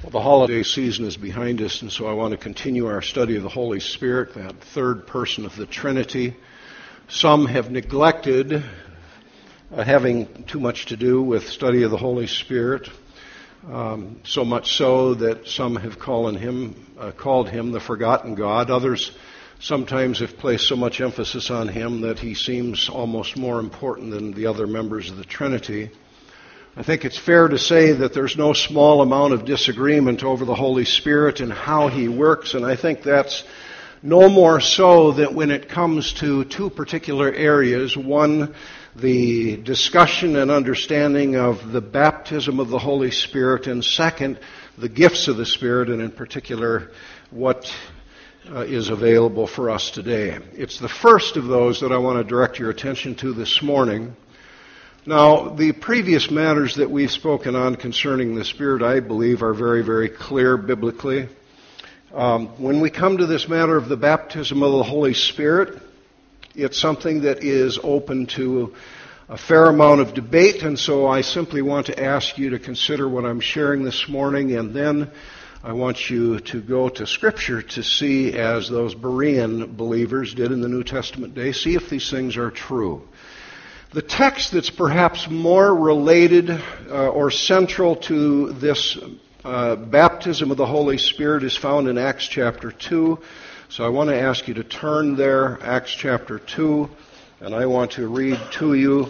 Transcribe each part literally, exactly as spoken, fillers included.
Well, the holiday season is behind us, and so I want to continue our study of the Holy Spirit, that third person of the Trinity. Some have neglected uh, having too much to do with study of the Holy Spirit, um, so much so that some have called him, uh, called him the forgotten God. Others sometimes have placed so much emphasis on him that he seems almost more important than the other members of the Trinity. I think it's fair to say that there's no small amount of disagreement over the Holy Spirit and how He works, and I think that's no more so than when it comes to two particular areas. One, the discussion and understanding of the baptism of the Holy Spirit, and second, the gifts of the Spirit, and in particular, what uh, is available for us today. It's the first of those that I want to direct your attention to this morning. Now, the previous matters that we've spoken on concerning the Spirit, I believe, are very, very clear biblically. Um, when we come to this matter of the baptism of the Holy Spirit, it's something that is open to a fair amount of debate, and so I simply want to ask you to consider what I'm sharing this morning, and then I want you to go to Scripture to see, as those Berean believers did in the New Testament day, see if these things are true. The text that's perhaps more related uh, or central to this uh, baptism of the Holy Spirit is found in Acts chapter two. So I want to ask you to turn there, Acts chapter two, and I want to read to you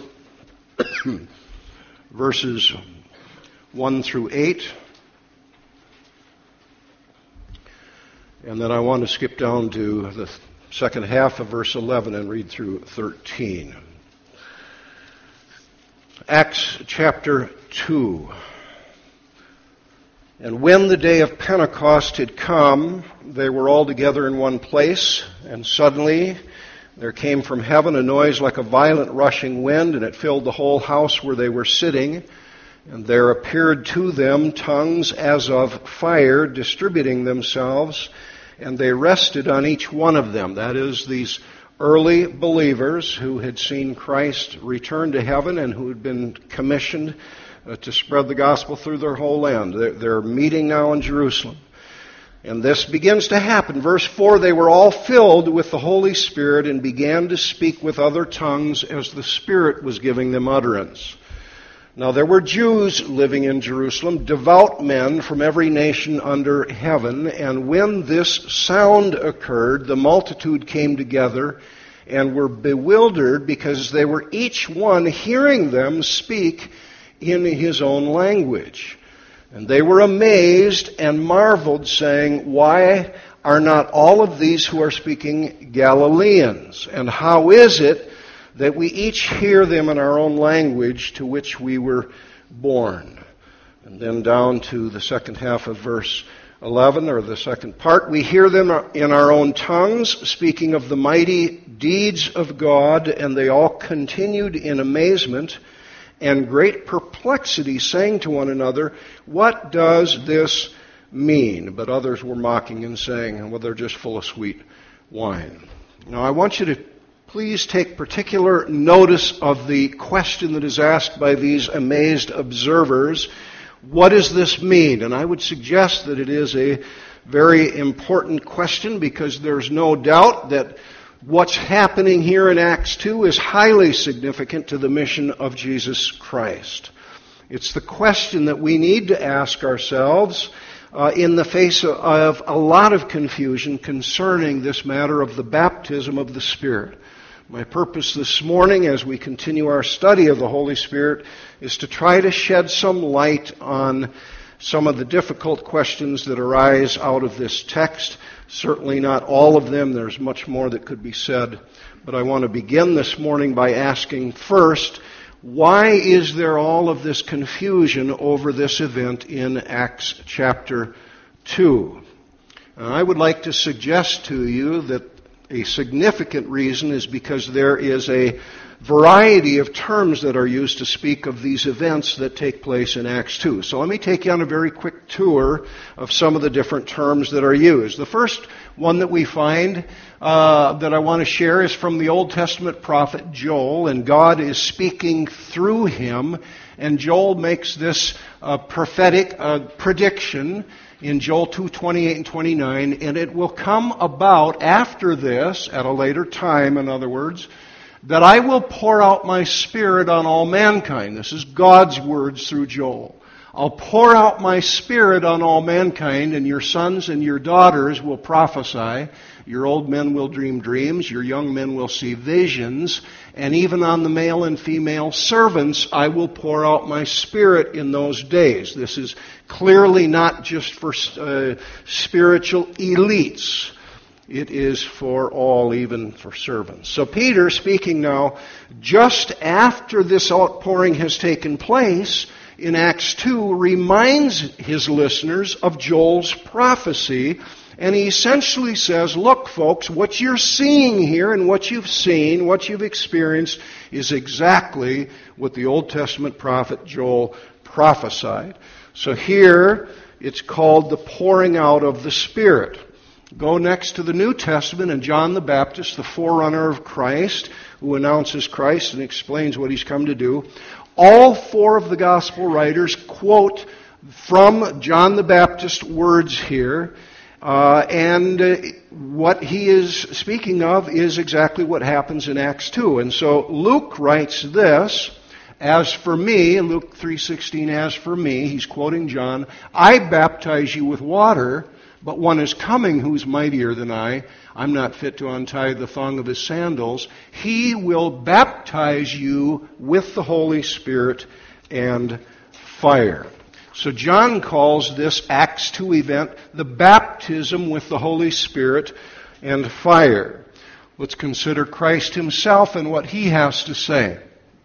verses one through eight. And then I want to skip down to the second half of verse eleven and read through thirteen. Acts chapter two. And when the day of Pentecost had come, they were all together in one place, and suddenly there came from heaven a noise like a violent rushing wind, and it filled the whole house where they were sitting. And there appeared to them tongues as of fire, distributing themselves, and they rested on each one of them. That is, these early believers who had seen Christ return to heaven and who had been commissioned uh, to spread the gospel through their whole land. They're, they're meeting now in Jerusalem. And this begins to happen. Verse four, they were all filled with the Holy Spirit and began to speak with other tongues as the Spirit was giving them utterance. Now there were Jews living in Jerusalem, devout men from every nation under heaven, and when this sound occurred, the multitude came together and were bewildered because they were each one hearing them speak in his own language. And they were amazed and marveled, saying, "Why are not all of these who are speaking Galileans? And how is it that we each hear them in our own language to which we were born?" And then down to the second half of verse eleven, or the second part, "We hear them in our own tongues, speaking of the mighty deeds of God, and they all continued in amazement and great perplexity, saying to one another, 'What does this mean?' But others were mocking and saying, 'Well, they're just full of sweet wine.'" Now I want you to please take particular notice of the question that is asked by these amazed observers. What does this mean? And I would suggest that it is a very important question, because there's no doubt that what's happening here in Acts two is highly significant to the mission of Jesus Christ. It's the question that we need to ask ourselves uh, in the face of a lot of confusion concerning this matter of the baptism of the Spirit. My purpose this morning, as we continue our study of the Holy Spirit, is to try to shed some light on some of the difficult questions that arise out of this text. Certainly not all of them. There's much more that could be said. But I want to begin this morning by asking first, why is there all of this confusion over this event in Acts chapter two? And I would like to suggest to you that a significant reason is because there is a variety of terms that are used to speak of these events that take place in Acts two. So let me take you on a very quick tour of some of the different terms that are used. The first one that we find uh, that I want to share is from the Old Testament prophet Joel, and God is speaking through him, and Joel makes this uh, prophetic uh, prediction in Joel two twenty-eight and twenty-nine, and it will come about after this, at a later time, in other words, that I will pour out my Spirit on all mankind. This is God's words through Joel. I'll pour out my Spirit on all mankind, and your sons and your daughters will prophesy. Your old men will dream dreams. Your young men will see visions. And even on the male and female servants, I will pour out my Spirit in those days. This is clearly not just for uh, spiritual elites. It is for all, even for servants. So Peter, speaking now, just after this outpouring has taken place, in Acts two, reminds his listeners of Joel's prophecy, and he essentially says, look, folks, what you're seeing here and what you've seen, what you've experienced, is exactly what the Old Testament prophet Joel prophesied. So here, it's called the pouring out of the Spirit. Go next to the New Testament, and John the Baptist, the forerunner of Christ, who announces Christ and explains what he's come to do. All four of the gospel writers quote from John the Baptist's words here, uh, and uh, what he is speaking of is exactly what happens in Acts two. And so Luke writes this, as for me, Luke three sixteen, as for me, he's quoting John, I baptize you with water, but one is coming who's mightier than I. I'm not fit to untie the thong of his sandals. He will baptize you with the Holy Spirit and fire. So John calls this Acts two event the baptism with the Holy Spirit and fire. Let's consider Christ himself and what he has to say.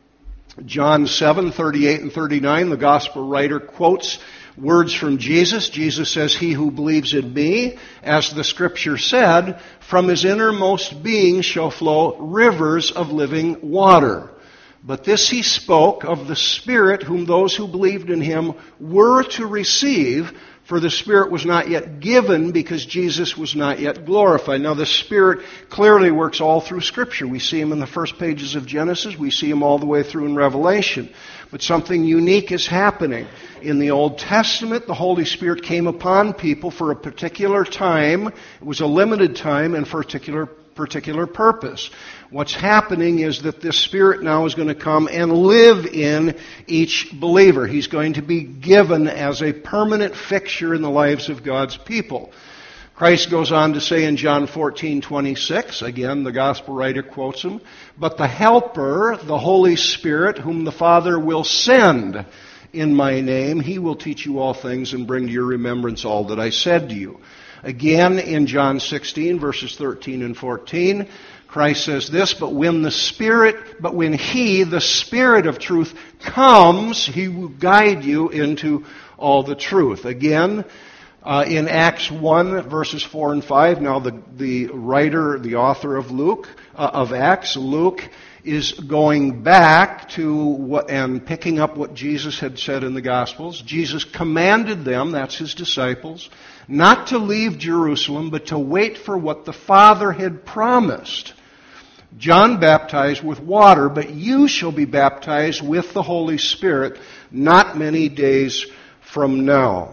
John seven thirty-eight and thirty-nine, the gospel writer quotes words from Jesus. Jesus says, he who believes in me, as the scripture said, from his innermost being shall flow rivers of living water. But this he spoke of the Spirit whom those who believed in him were to receive, for the Spirit was not yet given because Jesus was not yet glorified. Now the Spirit clearly works all through Scripture. We see him in the first pages of Genesis. We see him all the way through in Revelation. But something unique is happening. In the Old Testament, the Holy Spirit came upon people for a particular time. It was a limited time and for a particular, particular purpose. What's happening is that this Spirit now is going to come and live in each believer. He's going to be given as a permanent fixture in the lives of God's people. Christ goes on to say in John fourteen twenty-six, again, the gospel writer quotes him, but the Helper, the Holy Spirit, whom the Father will send in my name, he will teach you all things and bring to your remembrance all that I said to you. Again, in John sixteen, verses thirteen and fourteen, Christ says this, but when the Spirit, but when He, the Spirit of truth, comes, He will guide you into all the truth. Again, uh, in Acts one, verses four and five, now the, the writer, the author of Luke, uh, of Acts, Luke, is going back to what, and picking up what Jesus had said in the Gospels. Jesus commanded them, that's his disciples, not to leave Jerusalem, but to wait for what the Father had promised. John baptized with water, but you shall be baptized with the Holy Spirit not many days from now.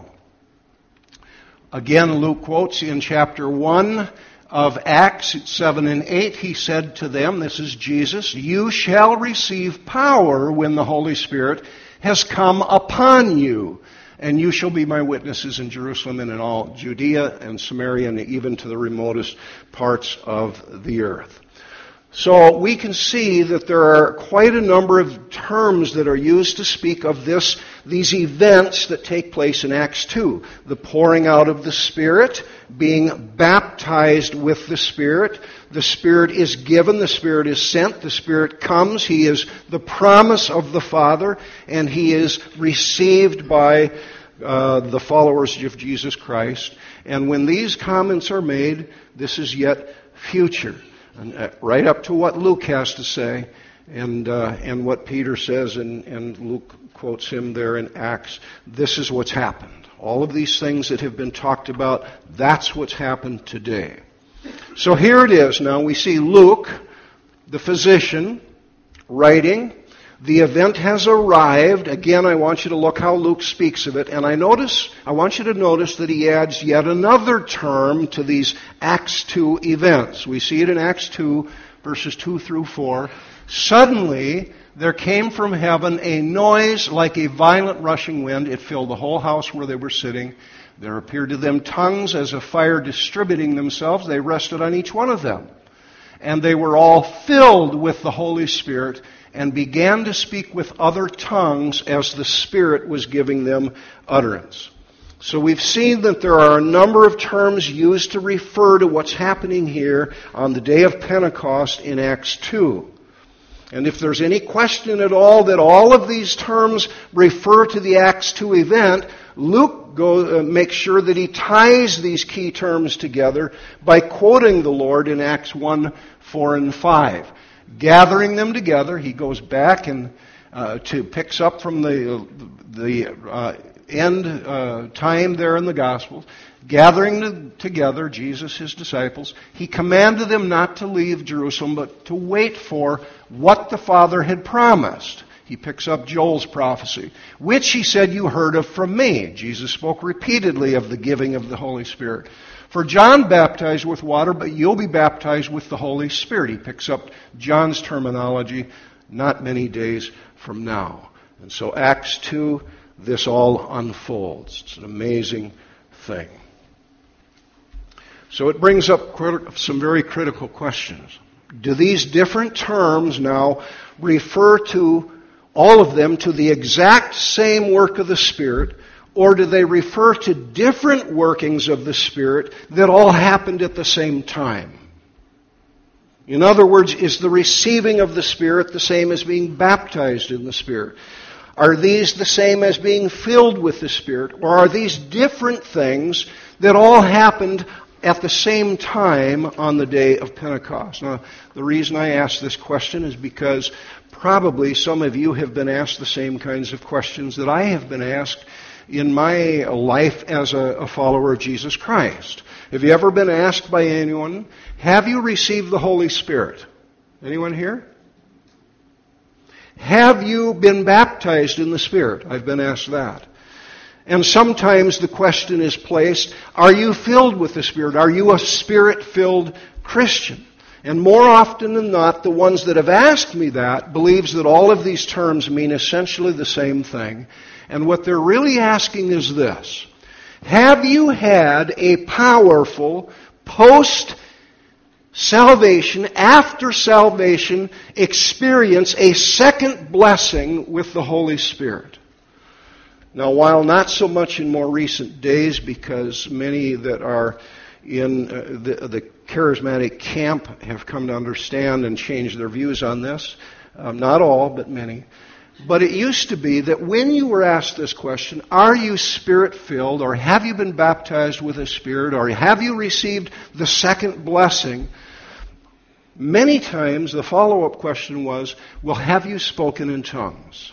Again, Luke quotes in chapter one of Acts seven and eight, he said to them, this is Jesus, you shall receive power when the Holy Spirit has come upon you, and you shall be my witnesses in Jerusalem and in all Judea and Samaria and even to the remotest parts of the earth. So we can see that there are quite a number of terms that are used to speak of this, these events that take place in Acts two. The pouring out of the Spirit, being baptized with the Spirit. The Spirit is given, the Spirit is sent, the Spirit comes. He is the promise of the Father, and He is received by uh, the followers of Jesus Christ. And when these comments are made, this is yet future. And right up to what Luke has to say, And uh, and what Peter says, and, and Luke quotes him there in Acts, this is what's happened. All of these things that have been talked about, that's what's happened today. So here it is now. We see Luke, the physician, writing. The event has arrived. Again, I want you to look how Luke speaks of it. And I notice, I want you to notice that he adds yet another term to these Acts two events. We see it in Acts two, verses two through four. Suddenly, there came from heaven a noise like a violent rushing wind. It filled the whole house where they were sitting. There appeared to them tongues as of fire distributing themselves. They rested on each one of them. And they were all filled with the Holy Spirit and began to speak with other tongues as the Spirit was giving them utterance. So we've seen that there are a number of terms used to refer to what's happening here on the day of Pentecost in Acts two. And if there's any question at all that all of these terms refer to the Acts two event, Luke go, uh, makes sure that he ties these key terms together by quoting the Lord in Acts one, four, and five. Gathering them together, he goes back and uh, to picks up from the the uh, end uh, time there in the Gospels. Gathering together Jesus, his disciples, he commanded them not to leave Jerusalem, but to wait for what the Father had promised. He picks up Joel's prophecy, which he said, you heard of from me. Jesus spoke repeatedly of the giving of the Holy Spirit. For John baptized with water, but you'll be baptized with the Holy Spirit. He picks up John's terminology, not many days from now. And so Acts two, this all unfolds. It's an amazing thing. So it brings up some very critical questions. Do these different terms now refer to, all of them, to the exact same work of the Spirit, or do they refer to different workings of the Spirit that all happened at the same time? In other words, is the receiving of the Spirit the same as being baptized in the Spirit? Are these the same as being filled with the Spirit? Or are these different things that all happened at the same time on the day of Pentecost? Now, the reason I ask this question is because probably some of you have been asked the same kinds of questions that I have been asked in my life as a, a follower of Jesus Christ. Have you ever been asked by anyone, have you received the Holy Spirit? Anyone here? Have you been baptized in the Spirit? I've been asked that. And sometimes the question is placed, are you filled with the Spirit? Are you a Spirit-filled Christian? And more often than not, the ones that have asked me that believes that all of these terms mean essentially the same thing. And what they're really asking is this: have you had a powerful post-salvation, after salvation experience, a second blessing with the Holy Spirit? Now, while not so much in more recent days, because many that are in uh, the, the charismatic camp have come to understand and change their views on this, um, not all, but many. But it used to be that when you were asked this question, are you Spirit-filled, or have you been baptized with the Spirit, or have you received the second blessing, many times the follow-up question was, well, have you spoken in tongues?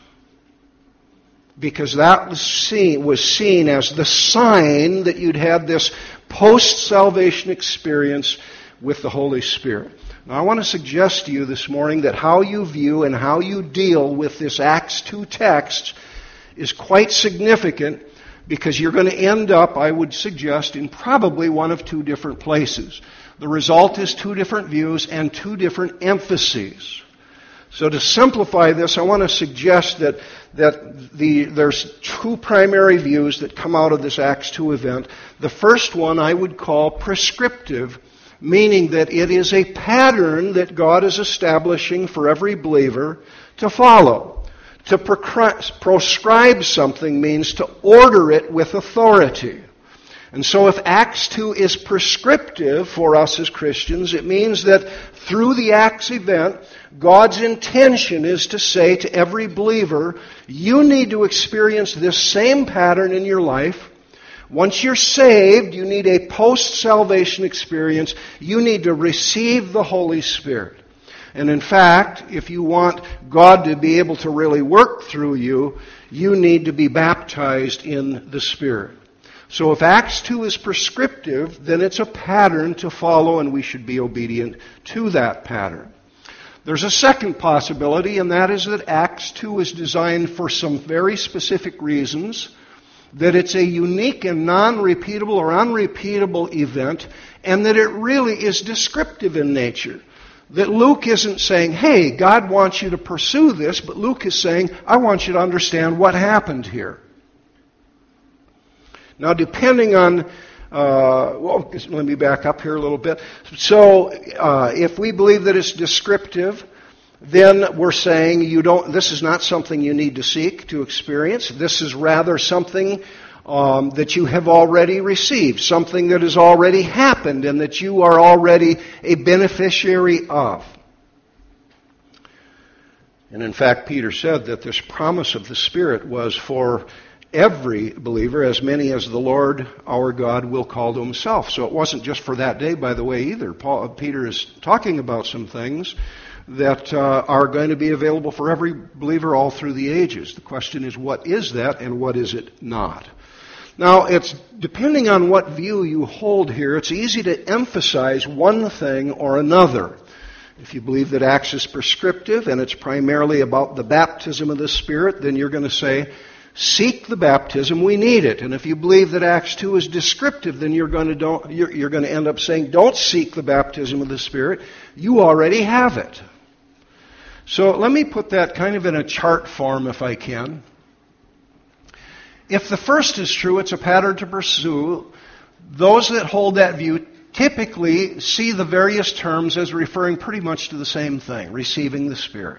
Because that was seen, was seen as the sign that you'd had this post-salvation experience with the Holy Spirit. Now, I want to suggest to you this morning that how you view and how you deal with this Acts two text is quite significant, because you're going to end up, I would suggest, in probably one of two different places. The result is two different views and two different emphases. So to simplify this, I want to suggest that, that the, there's two primary views that come out of this Acts two event. The first one I would call prescriptive, meaning that it is a pattern that God is establishing for every believer to follow. To proscribe something means to order it with authority. And so if Acts two is prescriptive for us as Christians, it means that through the Acts event, God's intention is to say to every believer, you need to experience this same pattern in your life. Once you're saved, you need a post-salvation experience. You need to receive the Holy Spirit. And in fact, if you want God to be able to really work through you, you need to be baptized in the Spirit. So if Acts two is prescriptive, then it's a pattern to follow, and we should be obedient to that pattern. There's a second possibility, and that is that Acts two is designed for some very specific reasons, that it's a unique and non-repeatable or unrepeatable event, and that it really is descriptive in nature. That Luke isn't saying, hey, God wants you to pursue this, but Luke is saying, I want you to understand what happened here. Now, depending on, uh, well, let me back up here a little bit. So, uh, if we believe that it's descriptive, then we're saying you don't. This is not something you need to seek to experience. This is rather something um, that you have already received, something that has already happened, and that you are already a beneficiary of. And in fact, Peter said that this promise of the Spirit was for every believer, as many as the Lord our God will call to himself. So it wasn't just for that day, by the way, either. Paul, Peter is talking about some things that uh, are going to be available for every believer all through the ages. The question is, what is that and what is it not? Now, it's depending on what view you hold here, it's easy to emphasize one thing or another. If you believe that Acts is prescriptive and it's primarily about the baptism of the Spirit, then you're going to say, seek the baptism, we need it. And if you believe that Acts two is descriptive, then you're going to don't, you're, you're going to end up saying, don't seek the baptism of the Spirit, you already have it. So let me put that kind of in a chart form if I can. If the first is true, it's a pattern to pursue. Those that hold that view typically see the various terms as referring pretty much to the same thing, receiving the Spirit.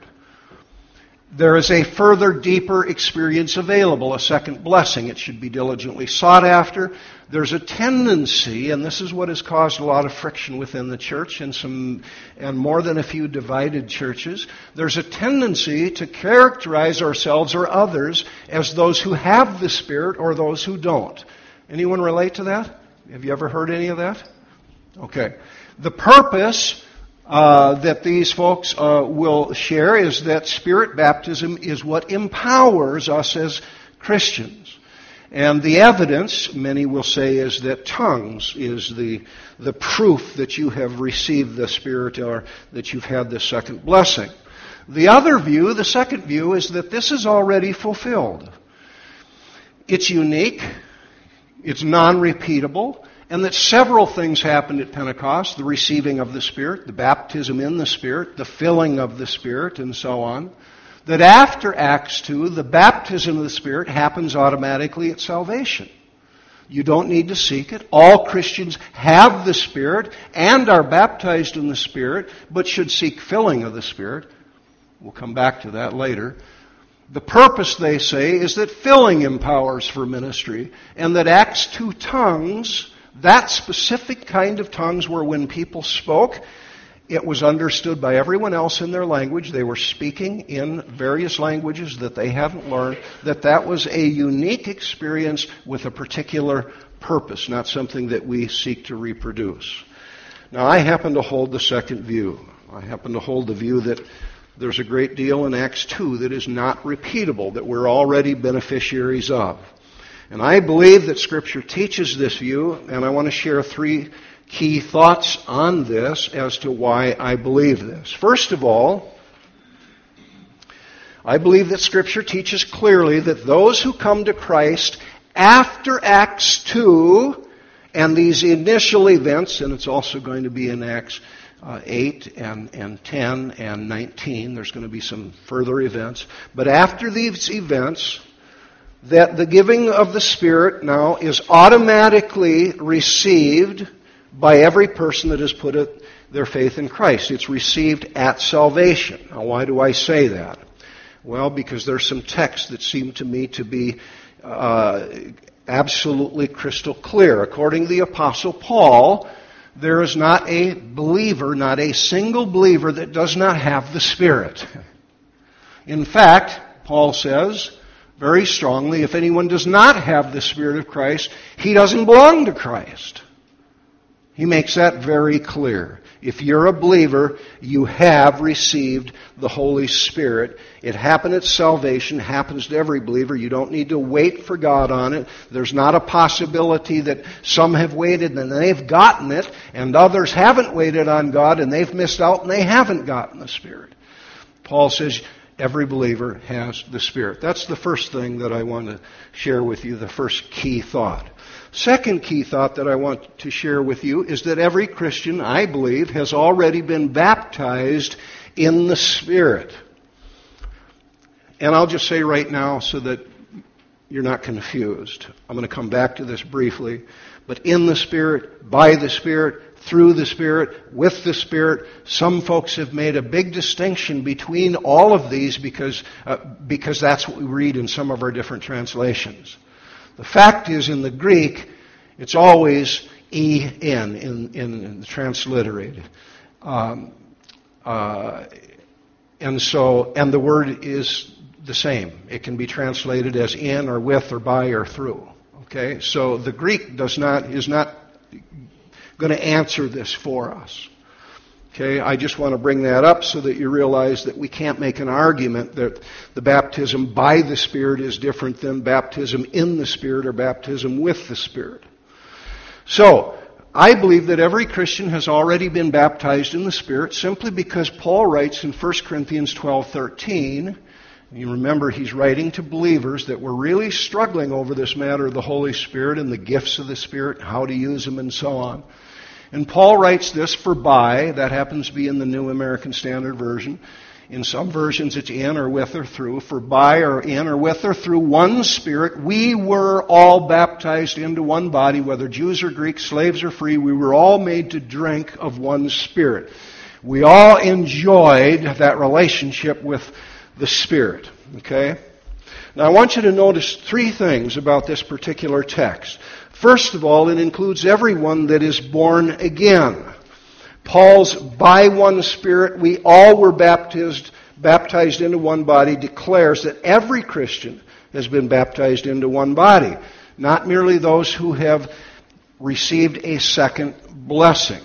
There is a further, deeper experience available, a second blessing. It should be diligently sought after. There's a tendency, and this is what has caused a lot of friction within the church and some, and more than a few divided churches. There's a tendency to characterize ourselves or others as those who have the Spirit or those who don't. Anyone relate to that? Have you ever heard any of that? Okay. The purpose Uh, that these folks uh, will share is that Spirit baptism is what empowers us as Christians. And the evidence, many will say, is that tongues is the, the proof that you have received the Spirit or that you've had the second blessing. The other view, the second view, is that this is already fulfilled. It's unique, it's non-repeatable, and that several things happened at Pentecost, the receiving of the Spirit, the baptism in the Spirit, the filling of the Spirit, and so on. That after Acts two, the baptism of the Spirit happens automatically at salvation. You don't need to seek it. All Christians have the Spirit and are baptized in the Spirit, but should seek filling of the Spirit. We'll come back to that later. The purpose, they say, is that filling empowers for ministry, and that Acts two tongues, that specific kind of tongues where when people spoke, it was understood by everyone else in their language. They were speaking in various languages that they hadn't learned, that that was a unique experience with a particular purpose, not something that we seek to reproduce. Now, I happen to hold the second view. I happen to hold the view that there's a great deal in Acts two that is not repeatable, that we're already beneficiaries of. And I believe that Scripture teaches this view, and I want to share three key thoughts on this as to why I believe this. First of all, I believe that Scripture teaches clearly that those who come to Christ after Acts two and these initial events, and it's also going to be in Acts uh, eight and, and ten and nineteen, there's going to be some further events, but after these events, that the giving of the Spirit now is automatically received by every person that has put it, their faith in Christ. It's received at salvation. Now, why do I say that? Well, because there's some texts that seem to me to be uh, absolutely crystal clear. According to the Apostle Paul, there is not a believer, not a single believer that does not have the Spirit. In fact, Paul says very strongly, if anyone does not have the Spirit of Christ, he doesn't belong to Christ. He makes that very clear. If you're a believer, you have received the Holy Spirit. It happened at salvation, happens to every believer. You don't need to wait for God on it. There's not a possibility that some have waited and they've gotten it, and others haven't waited on God and they've missed out and they haven't gotten the Spirit. Paul says every believer has the Spirit. That's the first thing that I want to share with you, the first key thought. Second key thought that I want to share with you is that every Christian, I believe, has already been baptized in the Spirit. And I'll just say right now so that you're not confused. I'm going to come back to this briefly. But in the Spirit, by the Spirit, through the Spirit, with the Spirit, some folks have made a big distinction between all of these because, uh, because that's what we read in some of our different translations. The fact is, in the Greek, it's always E-N in, in, in the transliterated. Um, uh, and so, and the word is the same. It can be translated as in or with or by or through. Okay? So the Greek does not, is not going to answer this for us. Okay, I just want to bring that up so that you realize that we can't make an argument that the baptism by the Spirit is different than baptism in the Spirit or baptism with the Spirit. So, I believe that every Christian has already been baptized in the Spirit simply because Paul writes in First Corinthians twelve thirteen, you remember he's writing to believers that were really struggling over this matter of the Holy Spirit and the gifts of the Spirit, how to use them and so on. And Paul writes this for by, that happens to be in the New American Standard Version. In some versions it's in or with or through. For by or in or with or through one Spirit, we were all baptized into one body, whether Jews or Greeks, slaves or free. We were all made to drink of one Spirit. We all enjoyed that relationship with the Spirit. Okay? Now I want you to notice three things about this particular text. First of all, it includes everyone that is born again. Paul's by one Spirit, we all were baptized, baptized into one body, declares that every Christian has been baptized into one body, not merely those who have received a second blessing.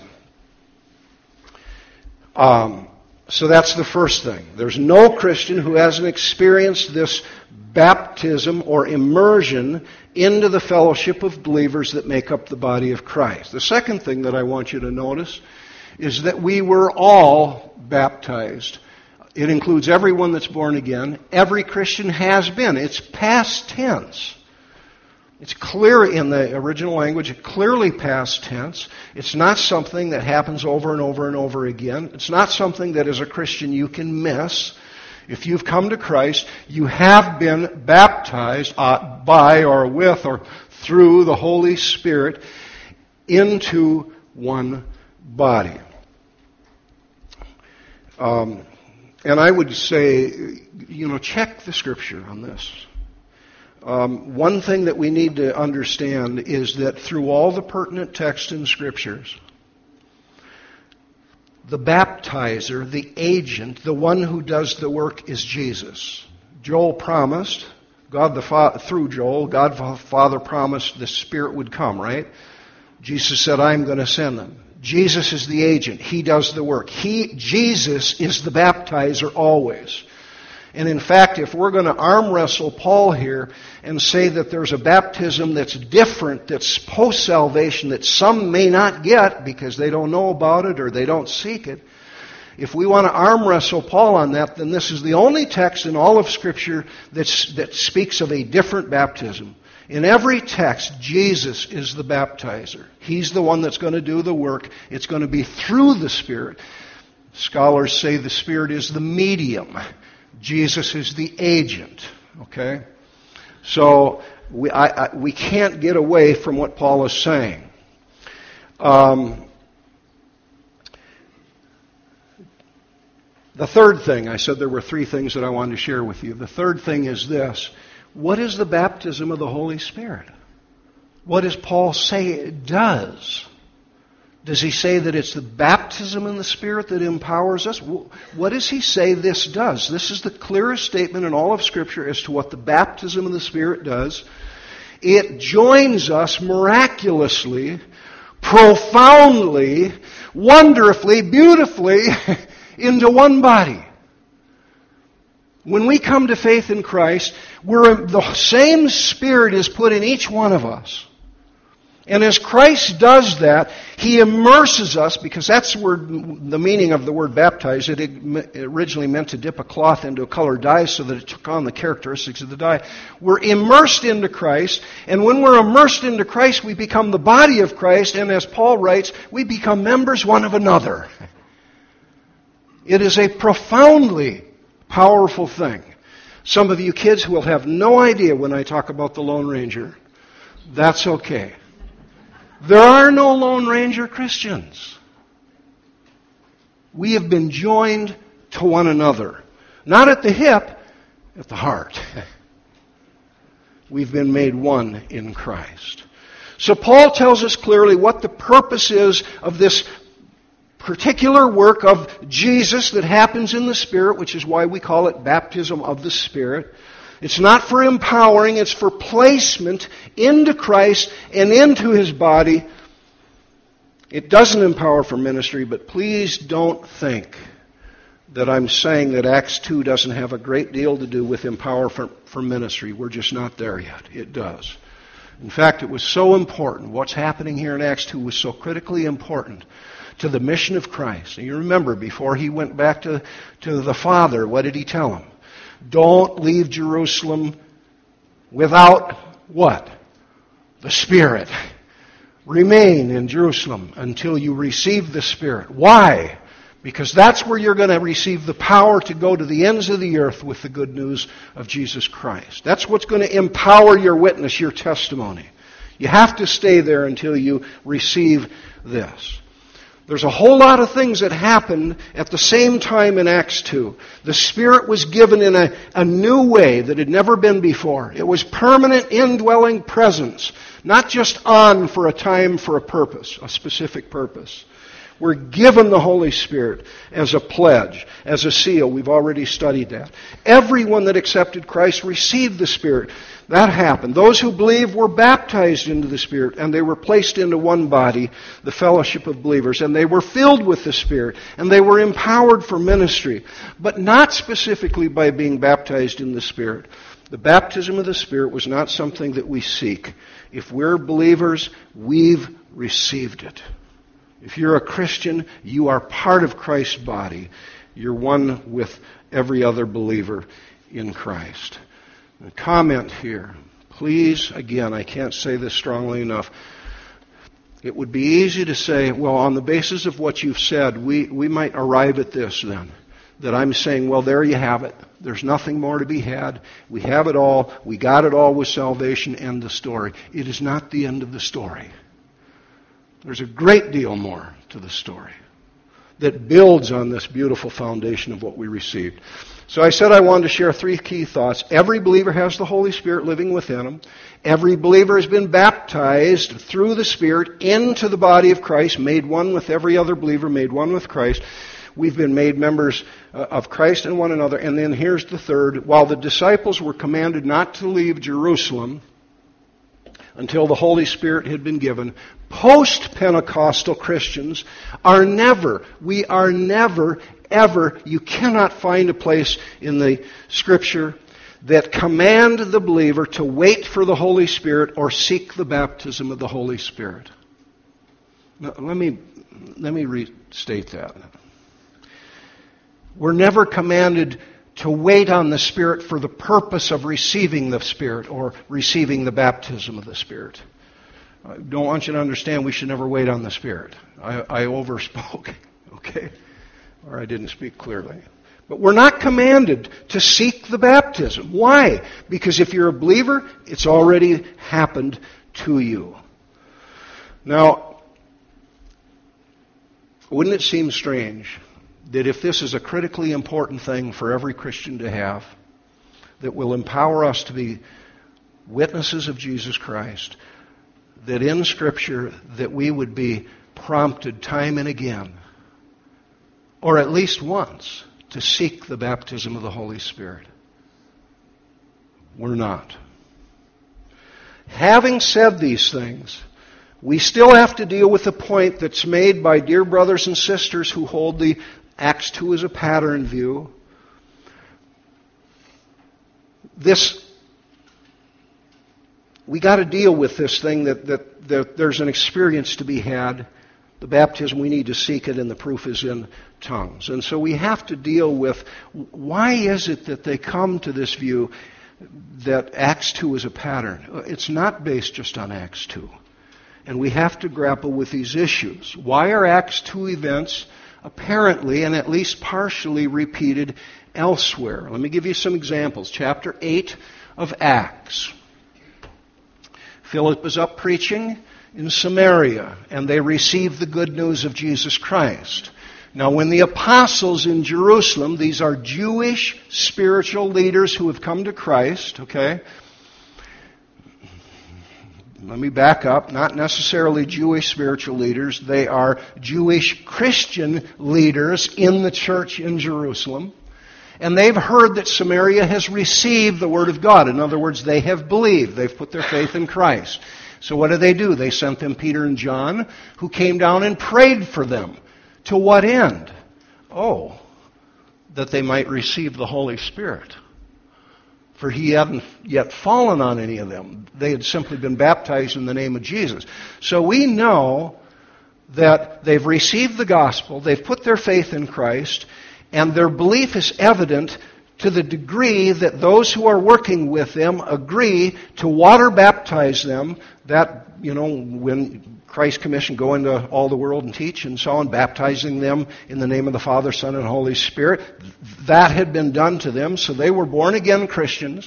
Um, so that's the first thing. There's no Christian who hasn't experienced this baptism or immersion into the fellowship of believers that make up the body of Christ. The second thing that I want you to notice is that we were all baptized. It includes everyone that's born again. Every Christian has been. It's past tense. It's clear in the original language, clearly past tense. It's not something that happens over and over and over again. It's not something that as a Christian you can miss. If you've come to Christ, you have been baptized uh, by or with or through the Holy Spirit into one body. Um, and I would say, you know, check the Scripture on this. Um, one thing that we need to understand is that through all the pertinent texts in Scriptures, the baptizer, the agent, the one who does the work is Jesus. Joel promised, God the Father, through Joel, God the Father promised the Spirit would come, right? Jesus said, I'm going to send them. Jesus is the agent. He does the work. He, Jesus is the baptizer always. And in fact, if we're going to arm wrestle Paul here and say that there's a baptism that's different, that's post-salvation, that some may not get because they don't know about it or they don't seek it, if we want to arm wrestle Paul on that, then this is the only text in all of Scripture that's, that speaks of a different baptism. In every text, Jesus is the baptizer. He's the one that's going to do the work. It's going to be through the Spirit. Scholars say the Spirit is the medium. Jesus is the agent. Okay? So we, I, I, we can't get away from what Paul is saying. Um, the third thing, I said there were three things that I wanted to share with you. The third thing is this. What is the baptism of the Holy Spirit? What does Paul say it does? Does he say that it's the baptism in the Spirit that empowers us? What does he say this does? This is the clearest statement in all of Scripture as to what the baptism of the Spirit does. It joins us miraculously profoundly, wonderfully, beautifully into one body. When we come to faith in Christ, we're, the same Spirit is put in each one of us. And as Christ does that, He immerses us, because that's where the meaning of the word baptize. It originally meant to dip a cloth into a colored dye so that it took on the characteristics of the dye. We're immersed into Christ, and when we're immersed into Christ, we become the body of Christ, and as Paul writes, we become members one of another. It is a profoundly powerful thing. Some of you kids will have no idea when I talk about the Lone Ranger. That's okay. There are no Lone Ranger Christians. We have been joined to one another. Not at the hip, at the heart. We've been made one in Christ. So Paul tells us clearly what the purpose is of this particular work of Jesus that happens in the Spirit, which is why we call it baptism of the Spirit. It's not for empowering, it's for placement into Christ and into His body. It doesn't empower for ministry, but please don't think that I'm saying that Acts two doesn't have a great deal to do with empower for, for ministry. We're just not there yet. It does. In fact, it was so important. What's happening here in Acts two was so critically important to the mission of Christ. And you remember, before He went back to, to the Father, what did He tell Him? Don't leave Jerusalem without what? The Spirit. Remain in Jerusalem until you receive the Spirit. Why? Because that's where you're going to receive the power to go to the ends of the earth with the good news of Jesus Christ. That's what's going to empower your witness, your testimony. You have to stay there until you receive this. There's a whole lot of things that happened at the same time in Acts two. The Spirit was given in a, a new way that had never been before. It was permanent indwelling presence, not just on for a time for a purpose, a specific purpose. We're given the Holy Spirit as a pledge, as a seal. We've already studied that. Everyone that accepted Christ received the Spirit. That happened. Those who believed were baptized into the Spirit, and they were placed into one body, the fellowship of believers, and they were filled with the Spirit, and they were empowered for ministry, but not specifically by being baptized in the Spirit. The baptism of the Spirit was not something that we seek. If we're believers, we've received it. If you're a Christian, you are part of Christ's body. You're one with every other believer in Christ. A comment here. Please, again, I can't say this strongly enough. It would be easy to say, well, on the basis of what you've said, we, we might arrive at this then. That I'm saying, well, there you have it. There's nothing more to be had. We have it all. We got it all with salvation. End of story. It is not the end of the story. There's a great deal more to the story that builds on this beautiful foundation of what we received. So I said I wanted to share three key thoughts. Every believer has the Holy Spirit living within them. Every believer has been baptized through the Spirit into the body of Christ, made one with every other believer, made one with Christ. We've been made members of Christ and one another. And then here's the third. While the disciples were commanded not to leave Jerusalem until the Holy Spirit had been given, post-Pentecostal Christians are never, we are never, ever, you cannot find a place in the Scripture that command the believer to wait for the Holy Spirit or seek the baptism of the Holy Spirit. Now, let me, let me restate that. We're never commanded to wait on the Spirit for the purpose of receiving the Spirit or receiving the baptism of the Spirit. I don't want you to understand we should never wait on the Spirit. I, I overspoke, okay? Or I didn't speak clearly. But we're not commanded to seek the baptism. Why? Because if you're a believer, it's already happened to you. Now, wouldn't it seem strange that if this is a critically important thing for every Christian to have, that will empower us to be witnesses of Jesus Christ, that in Scripture that we would be prompted time and again, or at least once, to seek the baptism of the Holy Spirit? We're not. Having said these things, we still have to deal with the point that's made by dear brothers and sisters who hold the Acts two as a pattern view. This, we got to deal with this thing that, that, that there's an experience to be had. The baptism, we need to seek it, and the proof is in tongues. And so we have to deal with, why is it that they come to this view that Acts two is a pattern? It's not based just on Acts two. And we have to grapple with these issues. Why are Acts two events apparently and at least partially repeated elsewhere? Let me give you some examples. Chapter eight of Acts. Philip is up preaching in Samaria, and they receive the good news of Jesus Christ. Now, when the apostles in Jerusalem, these are Jewish spiritual leaders who have come to Christ, okay? Let me back up. Not necessarily Jewish spiritual leaders. They are Jewish Christian leaders in the church in Jerusalem. And they've heard that Samaria has received the Word of God. In other words, they have believed. They've put their faith in Christ. So what did they do? They sent them Peter and John, who came down and prayed for them. To what end? Oh, that they might receive the Holy Spirit. For he hadn't yet fallen on any of them. They had simply been baptized in the name of Jesus. So we know that they've received the gospel, they've put their faith in Christ, and their belief is evident to the degree that those who are working with them agree to water baptize them. That, you know, when Christ commissioned, go into all the world and teach and so on, baptizing them in the name of the Father, Son, and Holy Spirit. That had been done to them, so they were born-again Christians.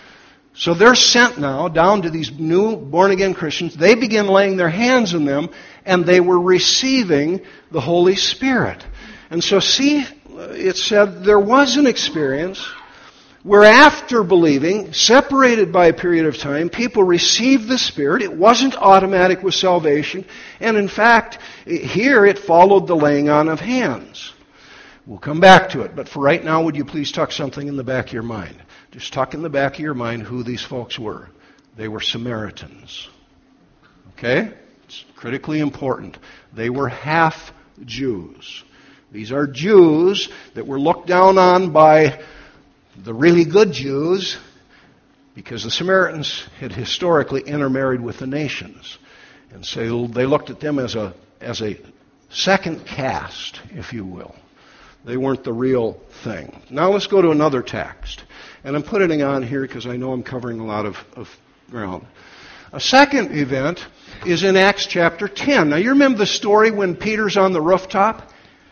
So they're sent now down to these new born-again Christians. They begin laying their hands on them, and they were receiving the Holy Spirit. And so see, it said there was an experience where after believing, separated by a period of time, people received the Spirit. It wasn't automatic with salvation. And in fact, here it followed the laying on of hands. We'll come back to it. But for right now, would you please tuck something in the back of your mind? Just tuck in the back of your mind who these folks were. They were Samaritans. Okay? It's critically important. They were half Jews. These are Jews that were looked down on by the really good Jews because the Samaritans had historically intermarried with the nations. And so they looked at them as a, as a second caste, if you will. They weren't the real thing. Now let's go to another text. And I'm putting it on here because I know I'm covering a lot of, of ground. A second event is in Acts chapter ten. Now you remember the story when Peter's on the rooftop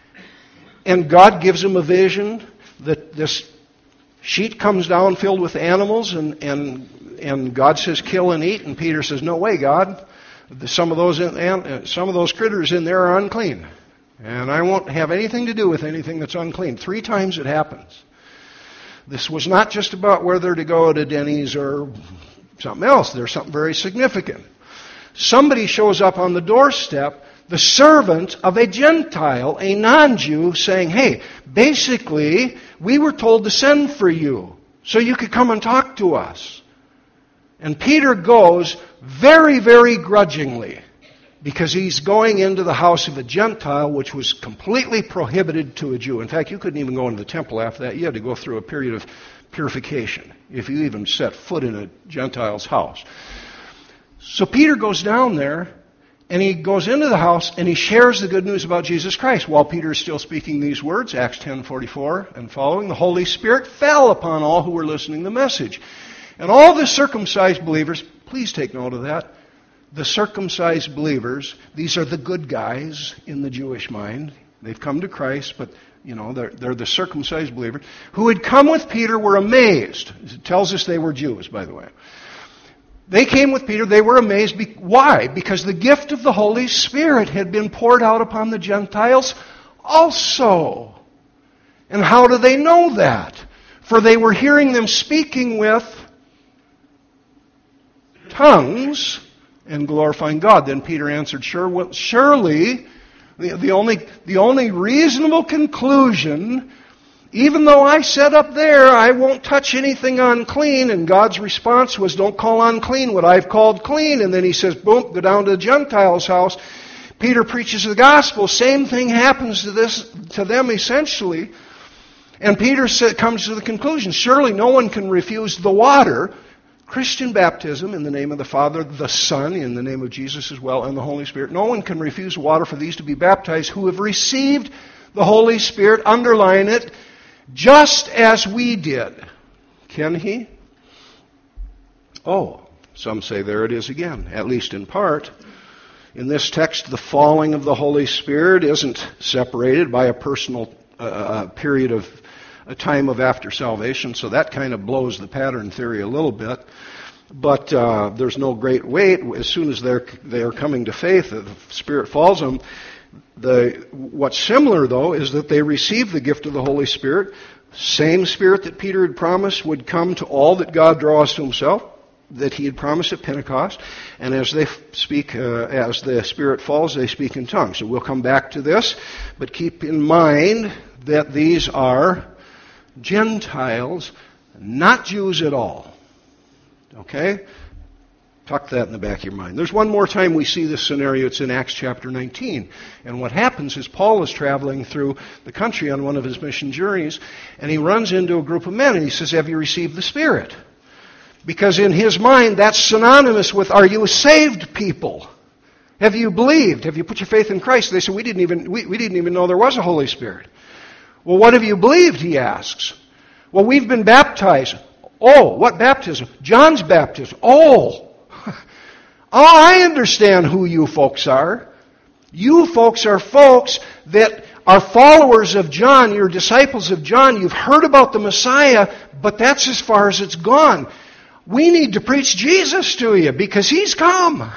and God gives him a vision that this sheet comes down filled with animals, and, and, and God says, kill and eat. And Peter says, no way, God. Some of those in, some of those critters in there are unclean. And I won't have anything to do with anything that's unclean. Three times it happens. This was not just about whether to go to Denny's or something else. There's something very significant. Somebody shows up on the doorstep, the servant of a Gentile, a non-Jew, saying, hey, basically, we were told to send for you so you could come and talk to us. And Peter goes very, very grudgingly because he's going into the house of a Gentile, which was completely prohibited to a Jew. In fact, you couldn't even go into the temple after that. You had to go through a period of purification if you even set foot in a Gentile's house. So Peter goes down there, and he goes into the house, and he shares the good news about Jesus Christ. While Peter is still speaking these words, Acts ten forty-four and following, the Holy Spirit fell upon all who were listening to the message. And all the circumcised believers, please take note of that, the circumcised believers, these are the good guys in the Jewish mind. They've come to Christ, but, you know, they're, they're the circumcised believers, who had come with Peter were amazed. It tells us they were Jews, by the way. They came with Peter, they were amazed. Why? Because the gift of the Holy Spirit had been poured out upon the Gentiles also. And how do they know that? For they were hearing them speaking with tongues and glorifying God. Then Peter answered, sure, well, surely, the, the, only, the only reasonable conclusion Even though I said up there, I won't touch anything unclean, and God's response was, don't call unclean what I've called clean. And then he says, boom, go down to the Gentiles' house. Peter preaches the gospel. Same thing happens to this to them essentially. And Peter comes to the conclusion, surely no one can refuse the water, Christian baptism in the name of the Father, the Son, in the name of Jesus as well, and the Holy Spirit. No one can refuse water for these to be baptized who have received the Holy Spirit, underline it, just as we did. Can he? Oh, some say there it is again, at least in part. In this text, the falling of the Holy Spirit isn't separated by a personal uh, period of a time of after salvation, so that kind of blows the pattern theory a little bit. But uh, there's no great weight. As soon as they're they are coming to faith, the Spirit falls on them. The, what's similar, though, is that they receive the gift of the Holy Spirit, same Spirit that Peter had promised would come to all that God draws to himself, that he had promised at Pentecost. And as they speak, uh, as the Spirit falls, they speak in tongues. So we'll come back to this, but keep in mind that these are Gentiles, not Jews at all. Okay? Tuck that in the back of your mind. There's one more time we see this scenario. It's in Acts chapter nineteen. And what happens is Paul is traveling through the country on one of his mission journeys, and he runs into a group of men, and he says, have you received the Spirit? Because in his mind, that's synonymous with, are you a saved people? Have you believed? Have you put your faith in Christ? They said, we didn't even, we, we didn't even know there was a Holy Spirit. Well, what have you believed, he asks. Well, we've been baptized. Oh, what baptism? John's baptism. Oh, oh, I understand who you folks are. You folks are folks that are followers of John. You're disciples of John. You've heard about the Messiah, but that's as far as it's gone. We need to preach Jesus to you because he's come.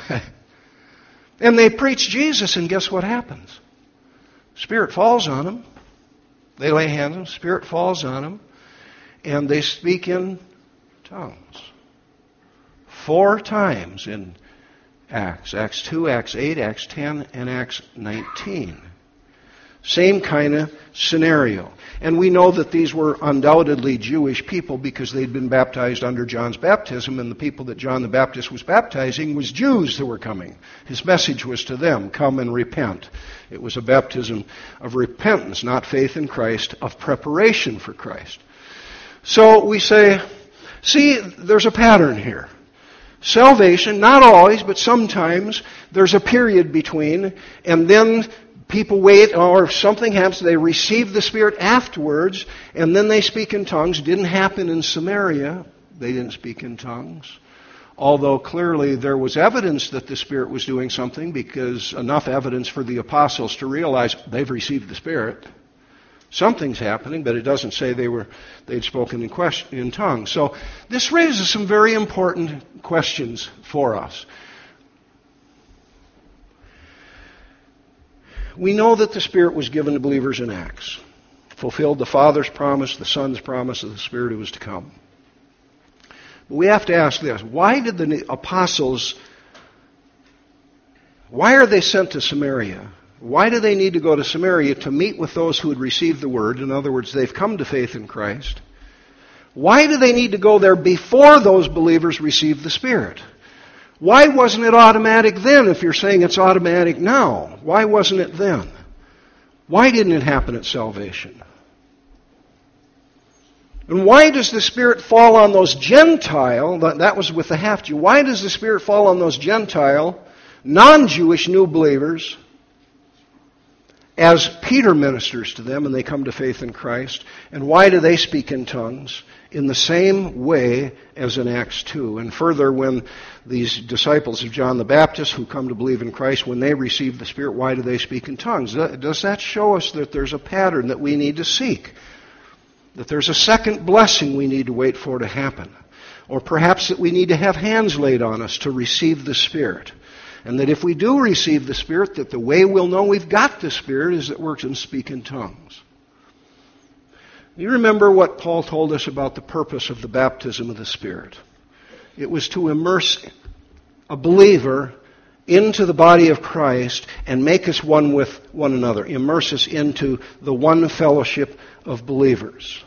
And they preach Jesus, and guess what happens? Spirit falls on them. They lay hands on them, Spirit falls on them, and they speak in tongues. Four times in Acts. Acts two, Acts eight, Acts ten, and Acts nineteen. Same kind of scenario. And we know that these were undoubtedly Jewish people because they'd been baptized under John's baptism, and the people that John the Baptist was baptizing was Jews that were coming. His message was to them, come and repent. It was a baptism of repentance, not faith in Christ, of preparation for Christ. So we say, see, there's a pattern here. Salvation, not always, but sometimes, there's a period between, and then people wait, or if something happens, they receive the Spirit afterwards, and then they speak in tongues. It didn't happen in Samaria. They didn't speak in tongues. Although clearly there was evidence that the Spirit was doing something, because enough evidence for the apostles to realize they've received the Spirit. Something's happening, but it doesn't say they were they'd spoken in, question, in tongues. So this raises some very important questions for us. We know that the Spirit was given to believers in Acts. Fulfilled the Father's promise, the Son's promise of the Spirit who was to come. But we have to ask this. Why did the apostles, why are they sent to Samaria? Why do they need to go to Samaria to meet with those who had received the Word? In other words, they've come to faith in Christ. Why do they need to go there before those believers received the Spirit? Why wasn't it automatic then if you're saying it's automatic now? Why wasn't it then? Why didn't it happen at salvation? And why does the Spirit fall on those Gentile, that was with the half-Jew, why does the Spirit fall on those Gentile, non-Jewish new believers as Peter ministers to them and they come to faith in Christ? And why do they speak in tongues? In the same way as in Acts two. And further, when these disciples of John the Baptist who come to believe in Christ, when they receive the Spirit, why do they speak in tongues? Does that show us that there's a pattern that we need to seek? That there's a second blessing we need to wait for to happen? Or perhaps that we need to have hands laid on us to receive the Spirit? And that if we do receive the Spirit, that the way we'll know we've got the Spirit is that we're to speak in tongues. You remember what Paul told us about the purpose of the baptism of the Spirit. It was to immerse a believer into the body of Christ and make us one with one another. Immerse us into the one fellowship of believers.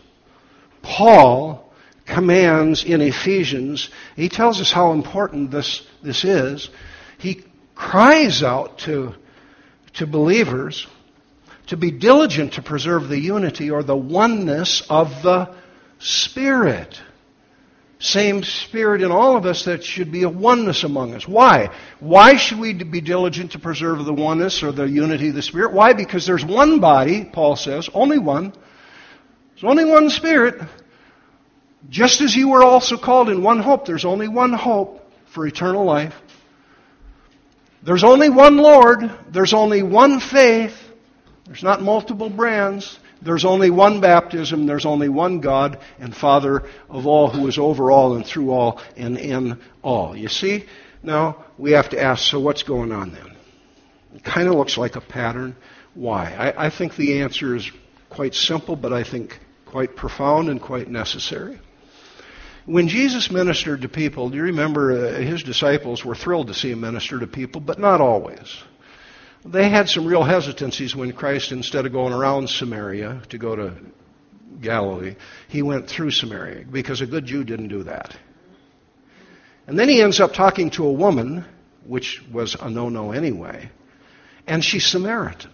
Paul commands in Ephesians, he tells us how important this, this is. He cries out to, to believers to be diligent to preserve the unity or the oneness of the Spirit. Same Spirit in all of us, that should be a oneness among us. Why? Why should we be diligent to preserve the oneness or the unity of the Spirit? Why? Because there's one body, Paul says, only one. There's only one Spirit. Just as you were also called in one hope, there's only one hope for eternal life. There's only one Lord. There's only one faith. There's not multiple brands. There's only one baptism. There's only one God and Father of all, who is over all and through all and in all. You see? Now, we have to ask, so what's going on then? It kind of looks like a pattern. Why? I, I think the answer is quite simple, but I think quite profound and quite necessary. When Jesus ministered to people, do you remember uh, his disciples were thrilled to see him minister to people, but not always. They had some real hesitancies when Christ, instead of going around Samaria to go to Galilee, he went through Samaria, because a good Jew didn't do that. And then he ends up talking to a woman, which was a no-no anyway, and she's Samaritan.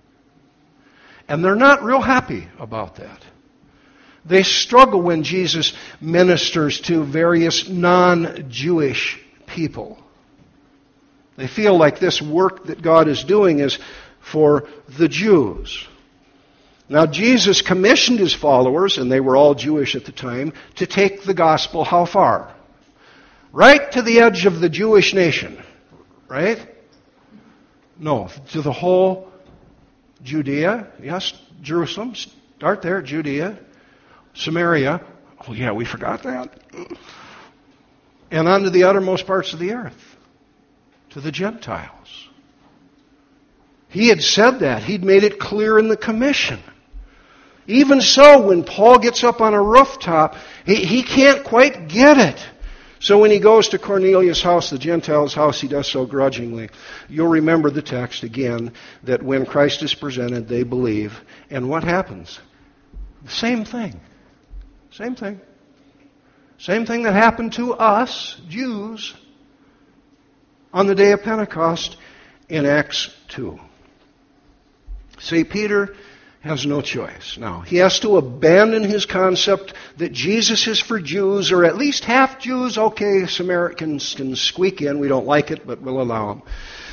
And they're not real happy about that. They struggle when Jesus ministers to various non-Jewish people. They feel like this work that God is doing is for the Jews. Now, Jesus commissioned his followers, and they were all Jewish at the time, to take the gospel how far? Right to the edge of the Jewish nation. Right? No, to the whole Judea. Yes, Jerusalem. Start there, Judea. Samaria. Oh yeah, we forgot that. And on to the uttermost parts of the earth. To the Gentiles. He had said that. He'd made it clear in the commission. Even so, when Paul gets up on a rooftop, he, he can't quite get it. So when he goes to Cornelius' house, the Gentiles' house, he does so grudgingly. You'll remember the text again, that when Christ is presented, they believe. And what happens? The same thing. Same thing. Same thing that happened to us, Jews, on the day of Pentecost in Acts two. See, Peter has no choice. Now, he has to abandon his concept that Jesus is for Jews, or at least half Jews. Okay, Samaritans can squeak in. We don't like it, but we'll allow them.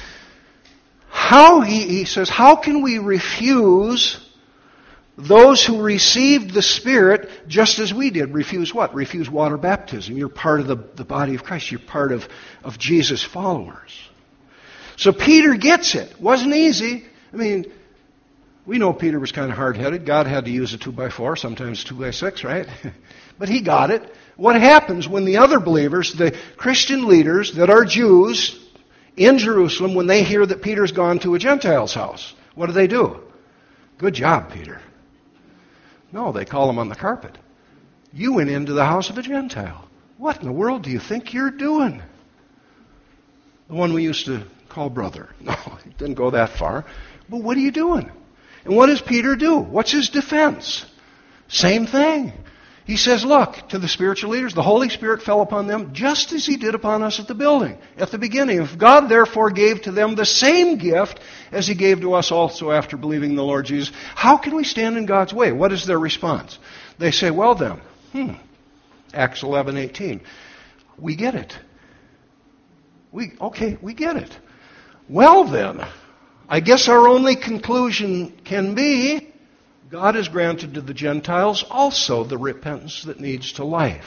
How, he, he says, how can we refuse those who received the Spirit just as we did? Refuse what? Refuse water baptism. You're part of the, the body of Christ. You're part of, of Jesus' followers. So Peter gets it. Wasn't easy. I mean, we know Peter was kind of hard-headed. God had to use a two by four, sometimes two by six, right? But he got it. What happens when the other believers, the Christian leaders that are Jews in Jerusalem, when they hear that Peter's gone to a Gentile's house? What do they do? Good job, Peter. No, they call him on the carpet. You went into the house of a Gentile. What in the world do you think you're doing? The one we used to call brother. No, it didn't go that far. But what are you doing? And what does Peter do? What's his defense? Same thing. He says, look, to the spiritual leaders, the Holy Spirit fell upon them just as he did upon us at the building, at the beginning. If God therefore gave to them the same gift as he gave to us also after believing in the Lord Jesus, how can we stand in God's way? What is their response? They say, well then, hmm, Acts eleven eighteen, we get it. We okay, we get it. Well then, I guess our only conclusion can be, God has granted to the Gentiles also the repentance that needs to life.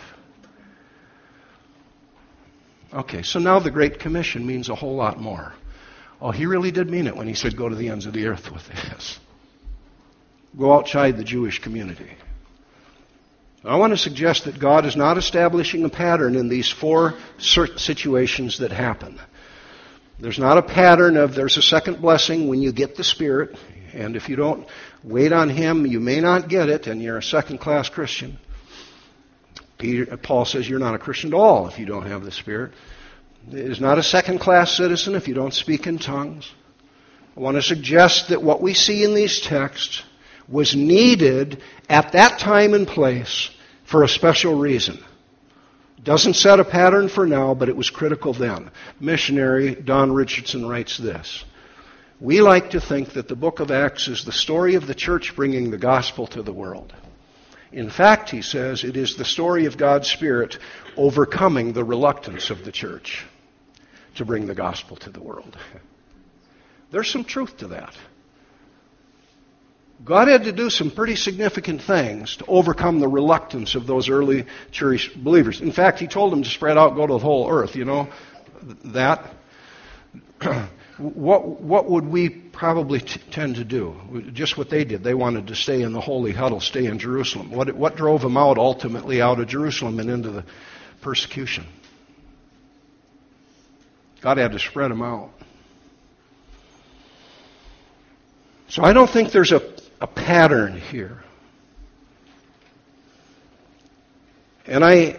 Okay, so now the Great Commission means a whole lot more. Oh, he really did mean it when he said go to the ends of the earth with this. Go outside the Jewish community. I want to suggest that God is not establishing a pattern in these four situations that happen. There's not a pattern of there's a second blessing when you get the Spirit, and if you don't wait on Him, you may not get it, and you're a second-class Christian. Peter, Paul says you're not a Christian at all if you don't have the Spirit. is not a second-class citizen if you don't speak in tongues. I want to suggest that what we see in these texts was needed at that time and place for a special reason. Doesn't set a pattern for now, but it was critical then. Missionary Don Richardson writes this: "We like to think that the book of Acts is the story of the church bringing the gospel to the world. In fact," he says, "it is the story of God's Spirit overcoming the reluctance of the church to bring the gospel to the world." There's some truth to that. God had to do some pretty significant things to overcome the reluctance of those early church believers. In fact, he told them to spread out, go to the whole earth. You know that? What what would we probably t- tend to do? Just what they did. They wanted to stay in the holy huddle, stay in Jerusalem. What what drove them out ultimately out of Jerusalem and into the persecution? God had to spread them out. So I don't think there's a, a pattern here. And I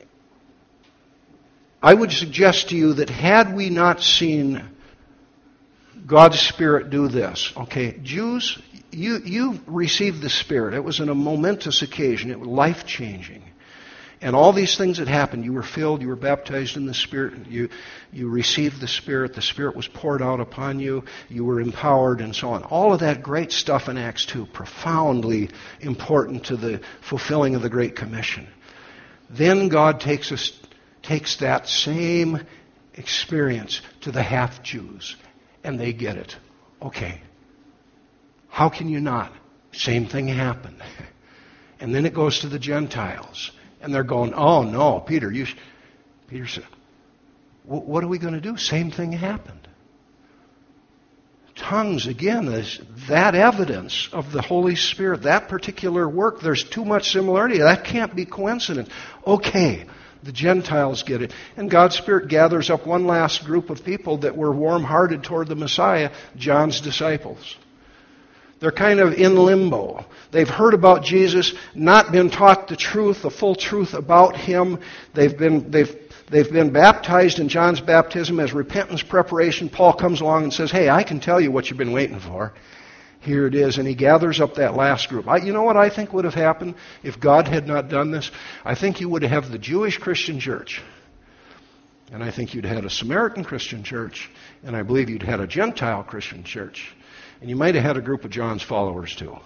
I would suggest to you that had we not seen God's Spirit do this, okay, Jews, you you received the Spirit. It was in a momentous occasion. It was life-changing. And all these things that happened, you were filled, you were baptized in the Spirit, you you received the Spirit, the Spirit was poured out upon you, you were empowered, and so on. All of that great stuff in Acts two, profoundly important to the fulfilling of the Great Commission. Then God takes us takes that same experience to the half-Jews, and they get it. Okay, how can you not? Same thing happened. And then it goes to the Gentiles. And they're going, oh no, Peter, you. Sh-. Peter said, what are we going to do? Same thing happened. Tongues, again, is that evidence of the Holy Spirit, that particular work. There's too much similarity. That can't be coincidence. Okay, the Gentiles get it. And God's Spirit gathers up one last group of people that were warm-hearted toward the Messiah, John's disciples. They're kind of in limbo. They've heard about Jesus, not been taught the truth, the full truth about Him. They've been they've they've been baptized in John's baptism as repentance preparation. Paul comes along and says, "Hey, I can tell you what you've been waiting for. Here it is." And he gathers up that last group. I, you know what I think would have happened if God had not done this? I think you would have the Jewish Christian church. And I think you'd had a Samaritan Christian church. And I believe you'd had a Gentile Christian church. And you might have had a group of John's followers too.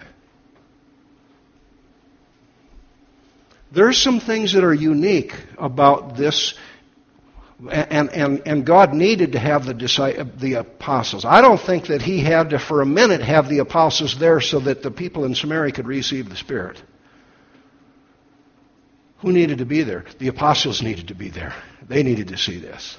There's some things that are unique about this, and, and, and God needed to have the, the apostles. I don't think that He had to, for a minute, have the apostles there so that the people in Samaria could receive the Spirit. Who needed to be there? The apostles needed to be there. They needed to see this.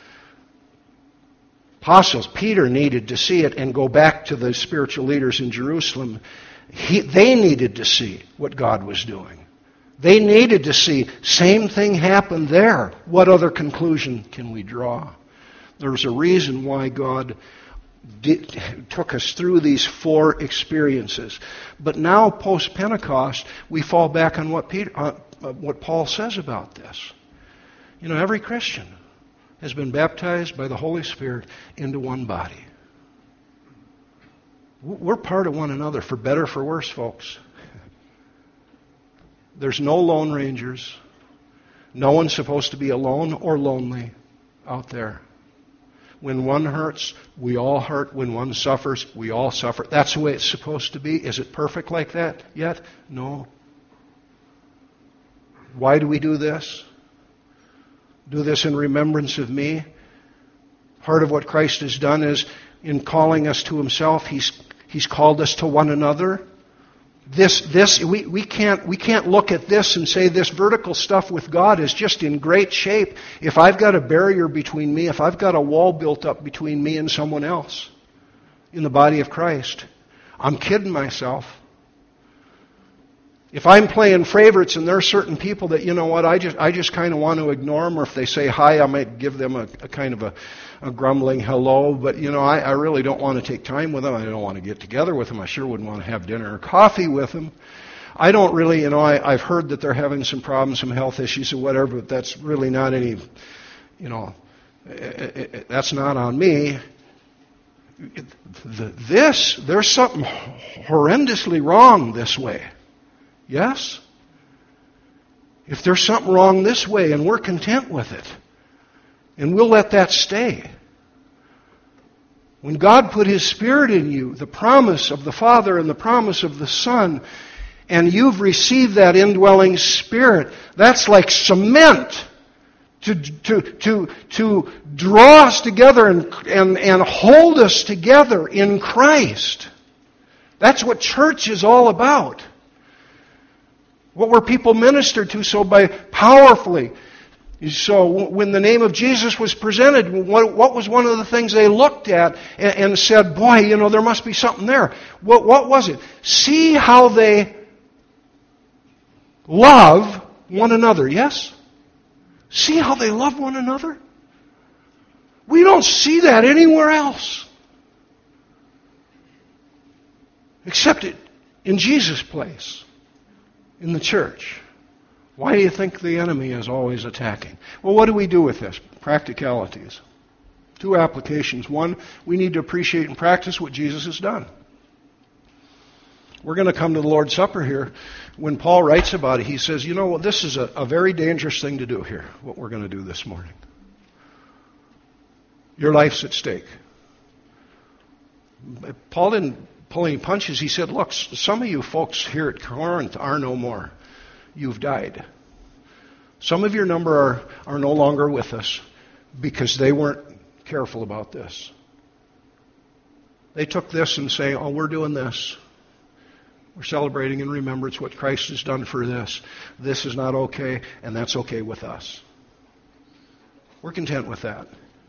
Apostles, Peter needed to see it and go back to the spiritual leaders in Jerusalem. He, they needed to see what God was doing. They needed to see, same thing happened there. What other conclusion can we draw? There's a reason why God did, took us through these four experiences. But now, post-Pentecost, we fall back on what Peter, uh, what Paul says about this. You know, every Christian has been baptized by the Holy Spirit into one body. We're part of one another, for better or for worse, folks. There's no lone rangers. No one's supposed to be alone or lonely out there. When one hurts, we all hurt. When one suffers, we all suffer. That's the way it's supposed to be. Is it perfect like that yet? No. Why do we do this? Do this in remembrance of me. Part of what Christ has done is, in calling us to Himself, He's He's called us to one another. This this we, we can't we can't look at this and say this vertical stuff with God is just in great shape if I've got a barrier between me, if I've got a wall built up between me and someone else in the body of Christ. I'm kidding myself. If I'm playing favorites and there are certain people that, you know what, I just I just kind of want to ignore them, or if they say hi, I might give them a, a kind of a, a grumbling hello, but, you know, I, I really don't want to take time with them. I don't want to get together with them. I sure wouldn't want to have dinner or coffee with them. I don't really, you know, I, I've heard that they're having some problems, some health issues or whatever, but that's really not any, you know, That's not on me. This, there's something horrendously wrong this way. Yes? If there's something wrong this way and we're content with it, and we'll let that stay. When God put His Spirit in you, the promise of the Father and the promise of the Son, and you've received that indwelling Spirit, that's like cement to, to, to, to draw us together and, and, and hold us together in Christ. That's what church is all about. What were people ministered to so by powerfully? So when the name of Jesus was presented, what, what was one of the things they looked at and, and said, boy, you know, there must be something there. What, what was it? See how they love one another, yes? See how they love one another? We don't see that anywhere else. Except it in Jesus' place, in the church. Why do you think the enemy is always attacking? Well, what do we do with this? Practicalities. Two applications. One, we need to appreciate and practice what Jesus has done. We're going to come to the Lord's Supper here. When Paul writes about it, he says, you know what, this is a, a very dangerous thing to do here, what we're going to do this morning. Your life's at stake. Paul didn't pull any punches. He said, look, some of you folks here at Corinth are no more. You've died. Some of your number are, are no longer with us because they weren't careful about this. They took this and say, oh, we're doing this. We're celebrating in remembrance what Christ has done for this. This is not okay, and that's okay with us. We're content with that.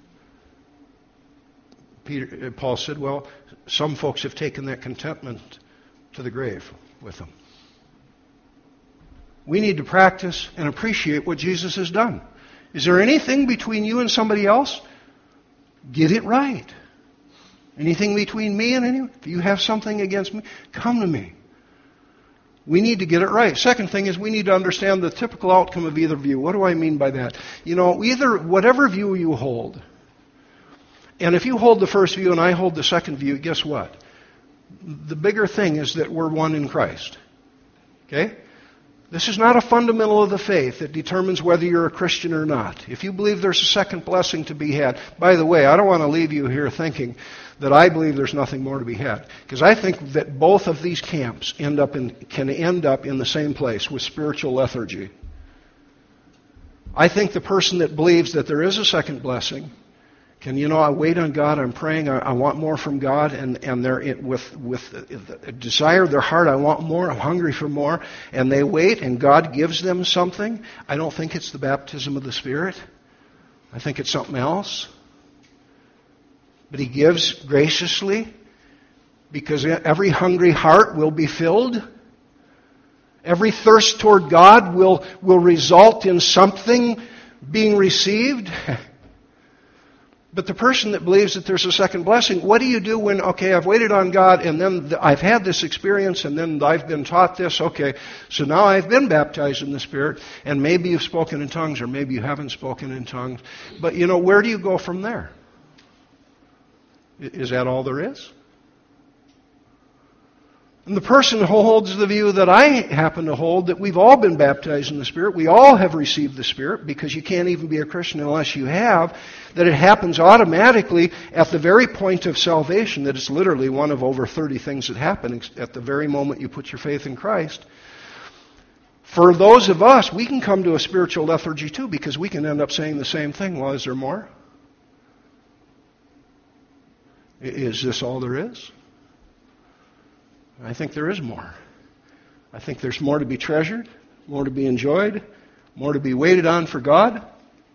Peter, Paul said, well, some folks have taken that contentment to the grave with them. We need to practice and appreciate what Jesus has done. Is there anything between you and somebody else? Get it right. Anything between me and anyone? If you have something against me, come to me. We need to get it right. Second thing is we need to understand the typical outcome of either view. What do I mean by that? You know, either, whatever view you hold, and if you hold the first view and I hold the second view, guess what? The bigger thing is that we're one in Christ. Okay? This is not a fundamental of the faith that determines whether you're a Christian or not. If you believe there's a second blessing to be had, by the way, I don't want to leave you here thinking that I believe there's nothing more to be had. Because I think that both of these camps end up in, can end up in the same place with spiritual lethargy. I think the person that believes that there is a second blessing can, you know, I wait on God, I'm praying, I, I want more from God, and, and they're in, with, with a desire of their heart, I want more, I'm hungry for more, and they wait and God gives them something. I don't think it's the baptism of the Spirit. I think it's something else. But He gives graciously because every hungry heart will be filled. Every thirst toward God will, will result in something being received. But the person that believes that there's a second blessing, what do you do when, okay, I've waited on God and then I've had this experience and then I've been taught this, okay, so now I've been baptized in the Spirit and maybe you've spoken in tongues or maybe you haven't spoken in tongues. But, you know, where do you go from there? Is that all there is? And the person who holds the view that I happen to hold, that we've all been baptized in the Spirit, we all have received the Spirit, because you can't even be a Christian unless you have, that it happens automatically at the very point of salvation, that it's literally one of over thirty things that happen at the very moment you put your faith in Christ. For those of us, we can come to a spiritual lethargy too, because we can end up saying the same thing. Well, is there more? Is this all there is? I think there is more. I think there's more to be treasured, more to be enjoyed, more to be waited on for God,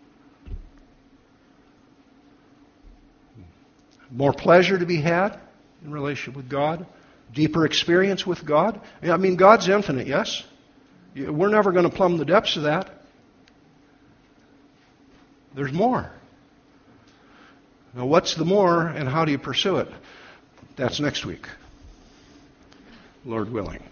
more pleasure to be had in relationship with God, deeper experience with God. I mean, God's infinite, yes? We're never going to plumb the depths of that. There's more. Now, what's the more and how do you pursue it? That's next week, Lord willing.